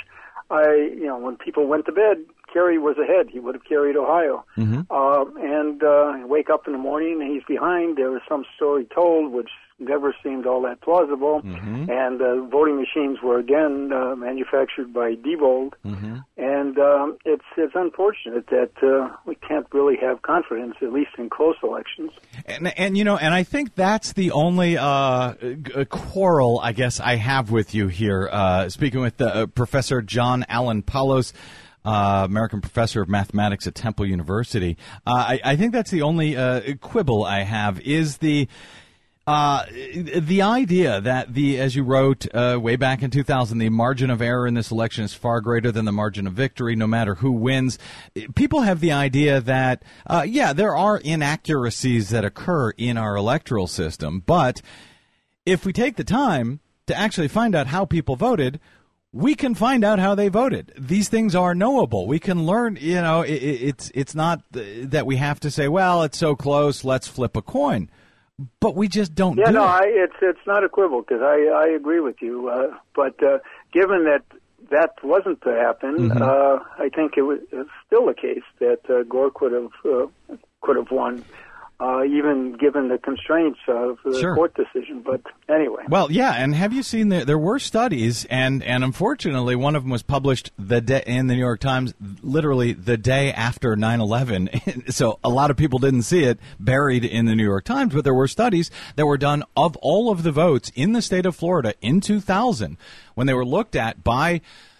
I, you know, when people went to bed, Kerry was ahead. He would have carried Ohio. Mm-hmm. Uh, and uh, wake up in the morning and he's behind. There was some story told which never seemed all that plausible. Mm-hmm. And uh, voting machines were again uh, manufactured by Diebold. Mm-hmm. And um, it's it's unfortunate that uh, we can't really have confidence, at least in close elections. And, and you know, and I think that's the only uh, quarrel, I guess, I have with you here. Uh, speaking with uh, Professor John Allen Paulos, Uh, American professor of mathematics at Temple University. Uh, I, I think that's the only uh, quibble I have is the Uh, the idea that the, as you wrote uh, way back in two thousand, the margin of error in this election is far greater than the margin of victory, no matter who wins. People have the idea that, uh, yeah, there are inaccuracies that occur in our electoral system, but if we take the time to actually find out how people voted, we can find out how they voted. These things are knowable. We can learn, you know, it, it's it's not that we have to say, well, it's so close, let's flip a coin. But we just don't yeah, do no, it. I, it's it's not equivocal because I, I agree with you. Uh, but uh, given that that wasn't to happen, Mm-hmm. uh, I think it was it's still the case that uh, Gore could have uh, could have won, uh, even given the constraints of the Sure. court decision. But anyway. Well, yeah, and have you seen the, there were studies, and, and unfortunately one of them was published the day, in the New York Times literally the day after nine eleven, so a lot of people didn't see it buried in the New York Times, but there were studies that were done of all of the votes in the state of Florida in two thousand when they were looked at by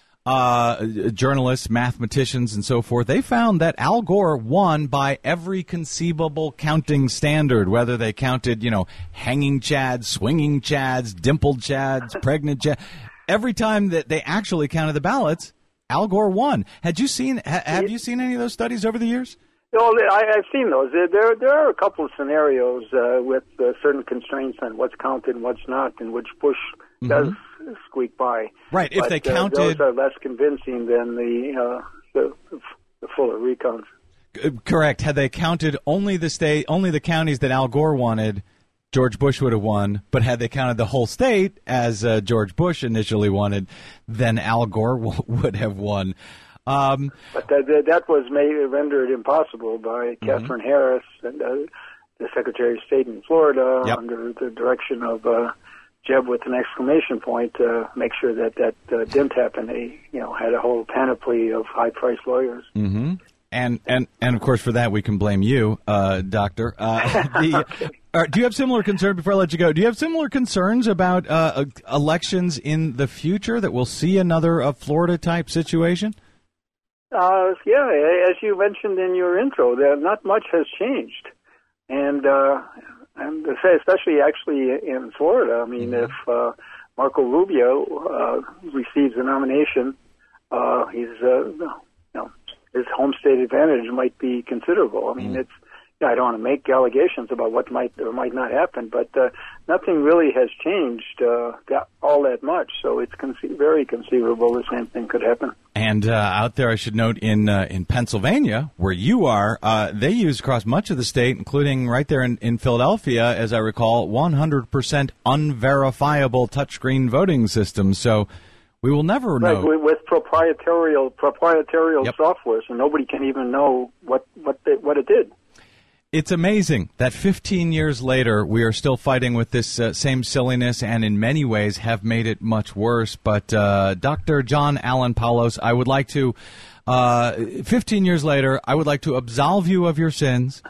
uh, journalists, mathematicians, and so forth. They found that Al Gore won by every conceivable counting standard, whether they counted, you know, hanging chads, swinging chads, dimpled chads, pregnant chads. Every time that they actually counted the ballots, Al Gore won. Had you seen? Ha, have you seen any of those studies over the years? No, I, I've seen those. There, there, there are a couple of scenarios uh, with uh, certain constraints on what's counted and what's not, in which Bush mm-hmm. does squeak by. Right. If but, they counted, uh, those are less convincing than the uh, the, the fuller recounts. Correct. Had they counted only the state, only the counties that Al Gore wanted, George Bush would have won. But had they counted the whole state, as uh, George Bush initially wanted, then Al Gore w- would have won. Um, but that, that was made rendered impossible by mm-hmm. Catherine Harris and uh, the Secretary of State in Florida yep. under the direction of uh, Jeb with an exclamation point to uh, make sure that that uh, didn't happen. They, you know, had a whole panoply of high-priced lawyers. Mm-hmm. And, and and of course, for that, we can blame you, uh, Doctor. Uh, the, okay. uh, do you have similar concern, before I let you go, do you have similar concerns about uh, elections in the future, that we'll see another uh, Florida-type situation? Uh, yeah, as you mentioned in your intro, there not much has changed. And, uh, and to say, especially actually in Florida, I mean, mm-hmm. if uh, Marco Rubio uh, receives a nomination, uh, he's, uh, you know, his home state advantage might be considerable. I mean, mm. it's, you know, I don't want to make allegations about what might or might not happen, but uh, nothing really has changed uh, that, all that much. So it's conce- very conceivable the same thing could happen. And uh, out there, I should note, in uh, in Pennsylvania, where you are, uh, they use across much of the state, including right there in, in Philadelphia, as I recall, one hundred percent unverifiable touchscreen voting systems. So we will never know. Right, with proprietarial proprietarial yep. software, so nobody can even know what what they, what it did. It's amazing that fifteen years later, we are still fighting with this uh, same silliness, and in many ways have made it much worse. But uh, Doctor John Alan Paulos, I would like to, uh, fifteen years later, I would like to absolve you of your sins.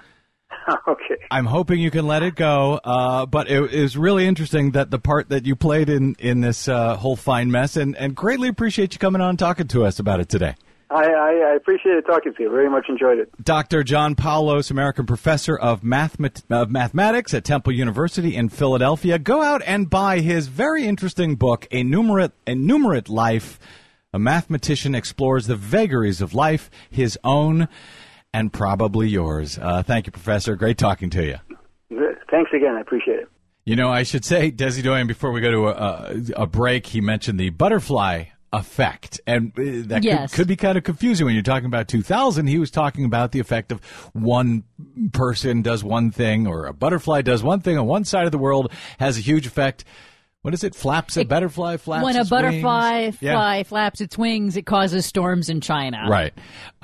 Okay. I'm hoping you can let it go, uh, but it is really interesting that the part that you played in, in this uh, whole fine mess, and, and greatly appreciate you coming on and talking to us about it today. I, I, I appreciate talking to you. Very much enjoyed it. Doctor John Paulos, American Professor of, Mathemat- of Mathematics at Temple University in Philadelphia. Go out and buy his very interesting book, A Numerate, A Numerate Life. A mathematician explores the vagaries of life, his own and probably yours. Uh, thank you, Professor. Great talking to you. Thanks again. I appreciate it. You know, I should say, Desi Doyen, before we go to a, a break, he mentioned the butterfly effect, and that yes. could, could be kind of confusing when you're talking about two thousand. He was talking about the effect of one person does one thing, or a butterfly does one thing on one side of the world, has a huge effect. What is it? Flaps a it, butterfly flaps When a its butterfly wings? fly Yeah. flaps its wings, it causes storms in China. Right.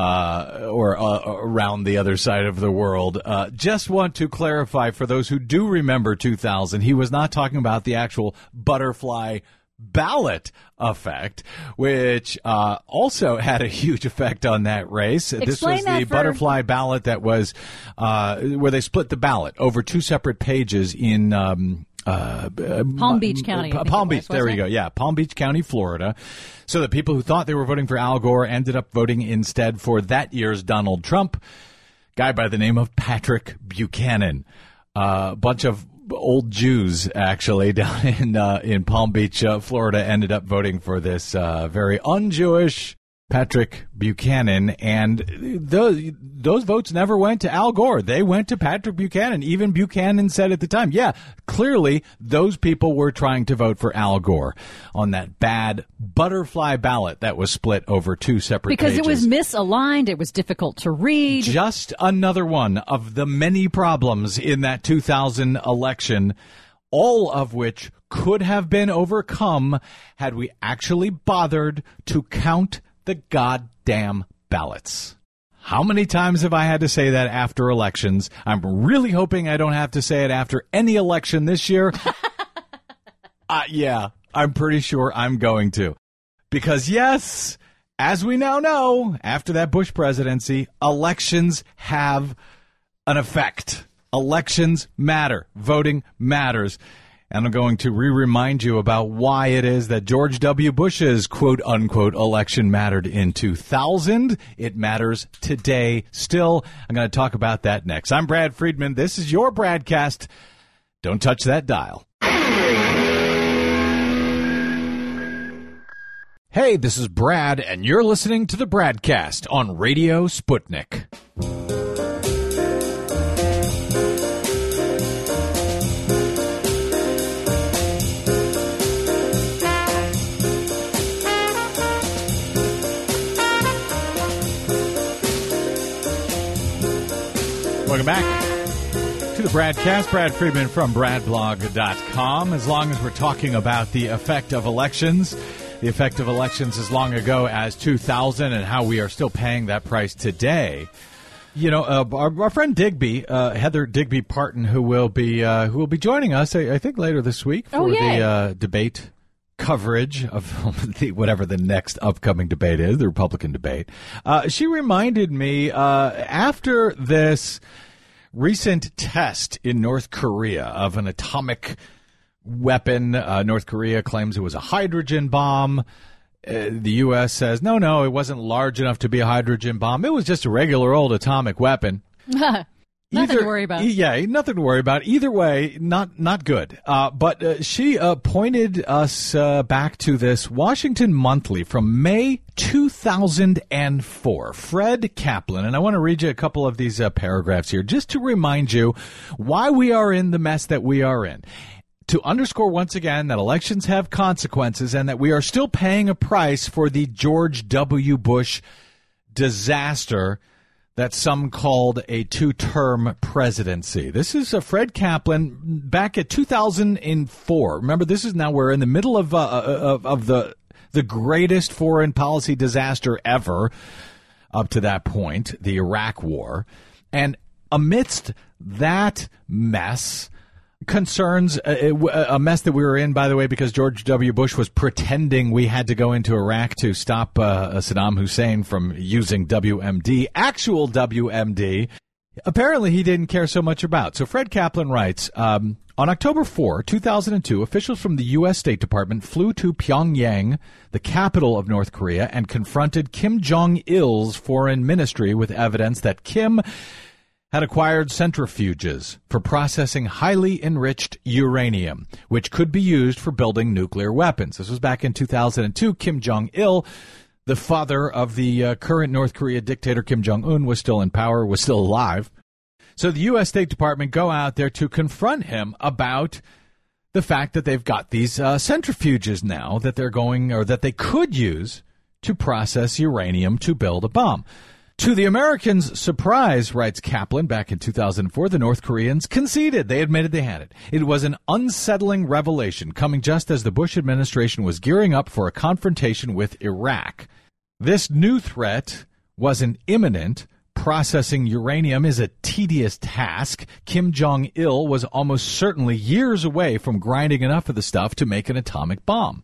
Uh, or uh, around the other side of the world. Uh, just want to clarify for those who do remember two thousand, he was not talking about the actual butterfly ballot effect, which uh, also had a huge effect on that race. Explain this was that the for... butterfly ballot that was uh, where they split the ballot over two separate pages in um, uh, Palm Beach County. Uh, Palm Beach, was, there we it? go. Yeah, Palm Beach County, Florida. So the people who thought they were voting for Al Gore ended up voting instead for that year's Donald Trump, guy by the name of Patrick Buchanan. A uh, bunch of old Jews, actually, down in uh, in Palm Beach, uh, Florida, ended up voting for this uh, very un-Jewish Patrick Buchanan, and those those votes never went to Al Gore. They went to Patrick Buchanan. Even Buchanan said at the time, yeah, clearly those people were trying to vote for Al Gore on that bad butterfly ballot that was split over two separate because pages. It was misaligned. It was difficult to read. Just another one of the many problems in that two thousand election, all of which could have been overcome had we actually bothered to count the goddamn ballots. How many times have I had to say that after elections? I'm really hoping I don't have to say it after any election this year. uh, yeah, I'm pretty sure I'm going to. Because yes, as we now know, after that Bush presidency, elections have an effect. Elections matter. Voting matters. And I'm going to re-remind you about why it is that George W. Bush's quote-unquote election mattered in two thousand. It matters today still. I'm going to talk about that next. I'm Brad Friedman. This is your Bradcast. Don't touch that dial. Hey, this is Brad, and you're listening to the Bradcast on Radio Sputnik. Welcome back to the Bradcast. Brad Friedman from brad blog dot com. As long as we're talking about the effect of elections, the effect of elections as long ago as two thousand and how we are still paying that price today. You know, uh, our, our friend Digby, uh, Heather Digby Parton, who will be uh, who will be joining us, I, I think, later this week for oh, the uh, debate coverage of the, whatever the next upcoming debate is, the Republican debate. Uh, she reminded me uh, after this recent test in North Korea of an atomic weapon. Uh, North Korea claims it was a hydrogen bomb. Uh, the U S says, no, no, it wasn't large enough to be a hydrogen bomb. It was just a regular old atomic weapon. Nothing Either, to worry about. Yeah, nothing to worry about. Either way, not not good. Uh, but uh, she uh, pointed us uh, back to this Washington Monthly from May two thousand four. Fred Kaplan, and I want to read you a couple of these uh, paragraphs here just to remind you why we are in the mess that we are in. To underscore once again that elections have consequences and that we are still paying a price for the George W. Bush disaster that some called a two-term presidency. This is uh, Fred Kaplan back at two thousand four. Remember, this is now we're in the middle of uh, of, of the the greatest foreign policy disaster ever up to that point, the Iraq War. And amidst that mess, concerns, a, a mess that we were in, by the way, because George W. Bush was pretending we had to go into Iraq to stop uh, Saddam Hussein from using W M D, actual W M D. Apparently, he didn't care so much about. So Fred Kaplan writes, um, on October fourth, two thousand two, officials from the U S. State Department flew to Pyongyang, the capital of North Korea, and confronted Kim Jong-il's foreign ministry with evidence that Kim had acquired centrifuges for processing highly enriched uranium, which could be used for building nuclear weapons. This was back in two thousand two. Kim Jong-il, the father of the uh, current North Korea dictator Kim Jong-un, was still in power, was still alive. So the U S. State Department go out there to confront him about the fact that they've got these uh, centrifuges now that they're going, or that they could use to process uranium to build a bomb. To the Americans' surprise, writes Kaplan, back in two thousand four, the North Koreans conceded. They admitted they had it. It was an unsettling revelation, coming just as the Bush administration was gearing up for a confrontation with Iraq. This new threat wasn't imminent. Processing uranium is a tedious task. Kim Jong-il was almost certainly years away from grinding enough of the stuff to make an atomic bomb.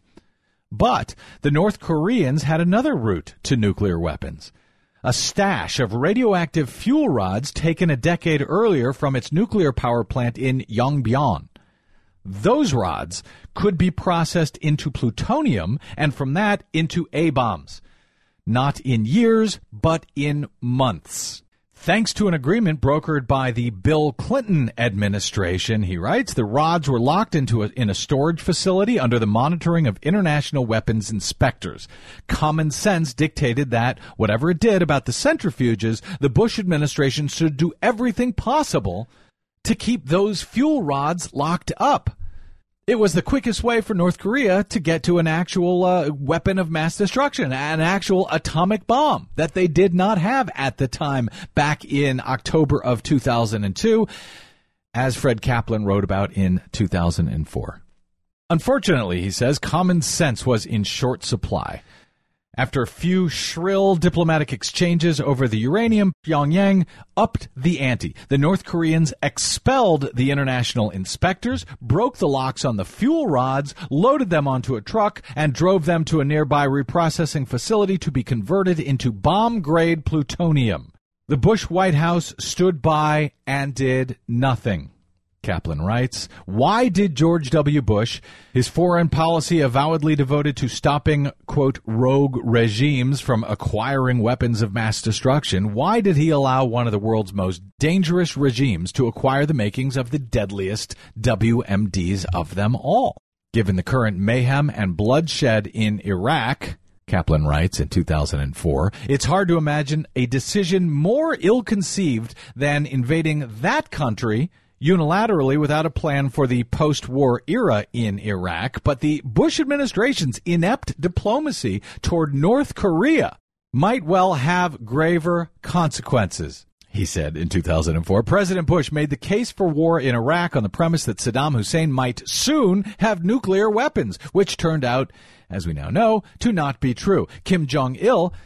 But the North Koreans had another route to nuclear weapons. A stash of radioactive fuel rods taken a decade earlier from its nuclear power plant in Yongbyon. Those rods could be processed into plutonium and from that into A-bombs. Not in years, but in months. Thanks to an agreement brokered by the Bill Clinton administration, he writes, the rods were locked into a, in a storage facility under the monitoring of international weapons inspectors. Common sense dictated that, whatever it did about the centrifuges, the Bush administration should do everything possible to keep those fuel rods locked up. It was the quickest way for North Korea to get to an actual uh, weapon of mass destruction, an actual atomic bomb that they did not have at the time back in October of two thousand two, as Fred Kaplan wrote about in two thousand four. Unfortunately, he says, common sense was in short supply. After a few shrill diplomatic exchanges over the uranium, Pyongyang upped the ante. The North Koreans expelled the international inspectors, broke the locks on the fuel rods, loaded them onto a truck, and drove them to a nearby reprocessing facility to be converted into bomb-grade plutonium. The Bush White House stood by and did nothing. Kaplan writes, why did George W. Bush, his foreign policy avowedly devoted to stopping, quote, rogue regimes from acquiring weapons of mass destruction, why did he allow one of the world's most dangerous regimes to acquire the makings of the deadliest W M Ds of them all? Given the current mayhem and bloodshed in Iraq, Kaplan writes in two thousand four, it's hard to imagine a decision more ill-conceived than invading that country unilaterally without a plan for the post-war era in Iraq, but the Bush administration's inept diplomacy toward North Korea might well have graver consequences, he said in two thousand four. President Bush made the case for war in Iraq on the premise that Saddam Hussein might soon have nuclear weapons, which turned out, as we now know, to not be true. Kim Jong-il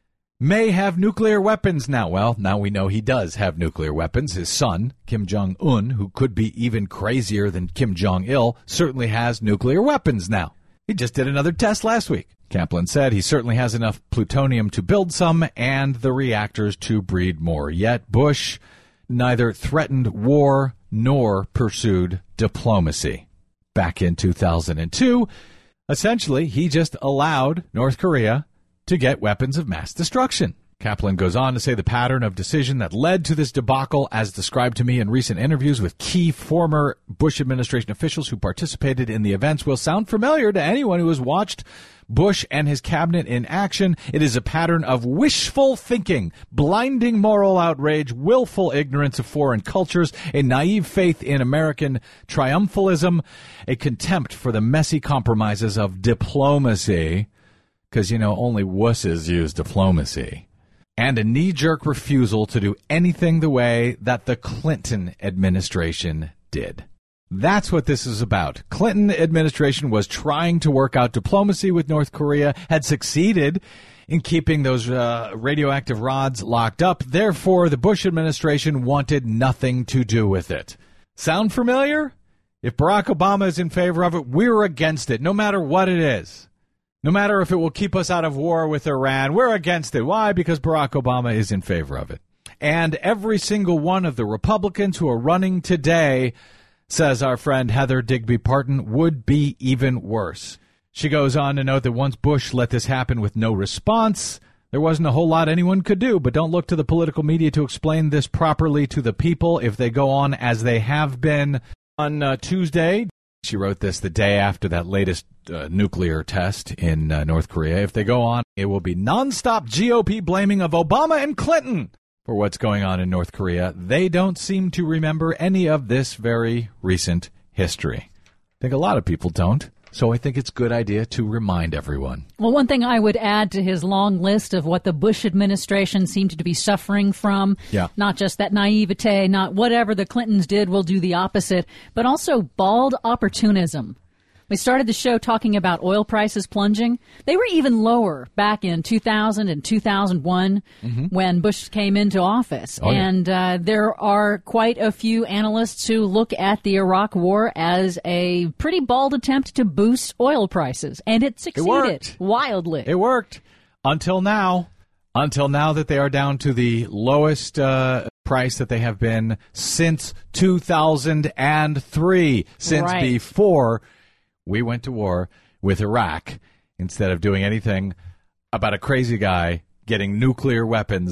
may have nuclear weapons now. Well, now we know he does have nuclear weapons. His son, Kim Jong-un, who could be even crazier than Kim Jong-il, certainly has nuclear weapons now. He just did another test last week. Kaplan said he certainly has enough plutonium to build some and the reactors to breed more. Yet Bush neither threatened war nor pursued diplomacy. Back in two thousand two, essentially, he just allowed North Korea to get weapons of mass destruction. Kaplan goes on to say the pattern of decision that led to this debacle, as described to me in recent interviews with key former Bush administration officials who participated in the events, will sound familiar to anyone who has watched Bush and his cabinet in action. It is a pattern of wishful thinking, blinding moral outrage, willful ignorance of foreign cultures, a naive faith in American triumphalism, a contempt for the messy compromises of diplomacy, because, you know, only wusses use diplomacy, and a knee-jerk refusal to do anything the way that the Clinton administration did. That's what this is about. Clinton administration was trying to work out diplomacy with North Korea, had succeeded in keeping those uh, radioactive rods locked up. Therefore, the Bush administration wanted nothing to do with it. Sound familiar? If Barack Obama is in favor of it, we're against it, no matter what it is. No matter if it will keep us out of war with Iran, we're against it. Why? Because Barack Obama is in favor of it. And every single one of the Republicans who are running today, says our friend Heather Digby Parton, would be even worse. She goes on to note that once Bush let this happen with no response, there wasn't a whole lot anyone could do. But don't look to the political media to explain this properly to the people if they go on as they have been. On uh, Tuesday, she wrote this the day after that latest uh, nuclear test in uh, North Korea. If they go on, it will be nonstop G O P blaming of Obama and Clinton for what's going on in North Korea. They don't seem to remember any of this very recent history. I think a lot of people don't. So I think it's a good idea to remind everyone. Well, one thing I would add to his long list of what the Bush administration seemed to be suffering from, yeah. not just that naivete, not whatever the Clintons did, we'll do the opposite, but also bald opportunism. We started the show talking about oil prices plunging. They were even lower back in two thousand and two thousand one mm-hmm. when Bush came into office. Oh, yeah. And uh, there are quite a few analysts who look at the Iraq War as a pretty bald attempt to boost oil prices. And it succeeded it worked. wildly. It worked until now. Until now that they are down to the lowest uh, price that they have been since two thousand three, since right. before we went to war with Iraq, instead of doing anything about a crazy guy getting nuclear weapons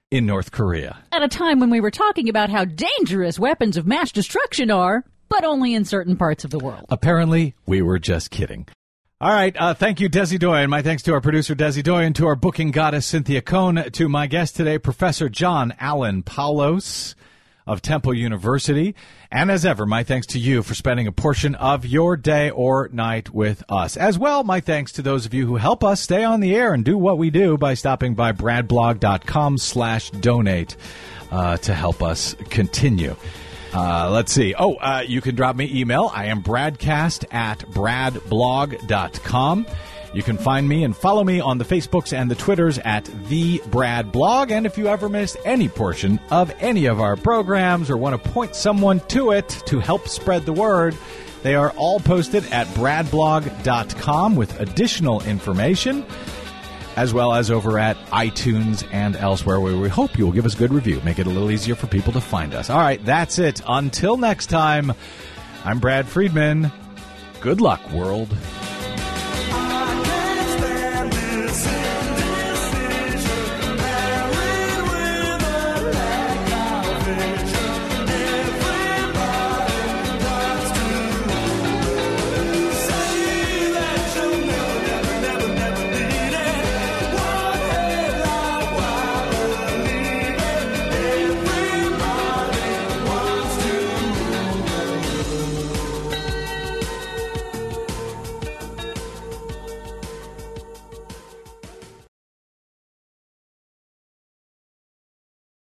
in North Korea. At a time when we were talking about how dangerous weapons of mass destruction are, but only in certain parts of the world. Apparently, we were just kidding. All right, uh, thank you, Desi Doyen. My thanks to our producer, Desi Doyen, to our booking goddess, Cynthia Cohn, to my guest today, Professor John Allen Paulos of Temple University. And as ever, my thanks to you for spending a portion of your day or night with us. As well, my thanks to those of you who help us stay on the air and do what we do by stopping by bradblog.com slash donate uh, to help us continue. Uh, let's see. Oh, uh, you can drop me email. I am bradcast at bradblog dot com. You can find me and follow me on the Facebooks and the Twitters at The Brad Blog. And if you ever missed any portion of any of our programs or want to point someone to it to help spread the word, they are all posted at bradblog dot com with additional information, as well as over at iTunes and elsewhere, where we hope you will give us a good review. Make it a little easier for people to find us. All right, that's it. Until next time, I'm Brad Friedman. Good luck, world.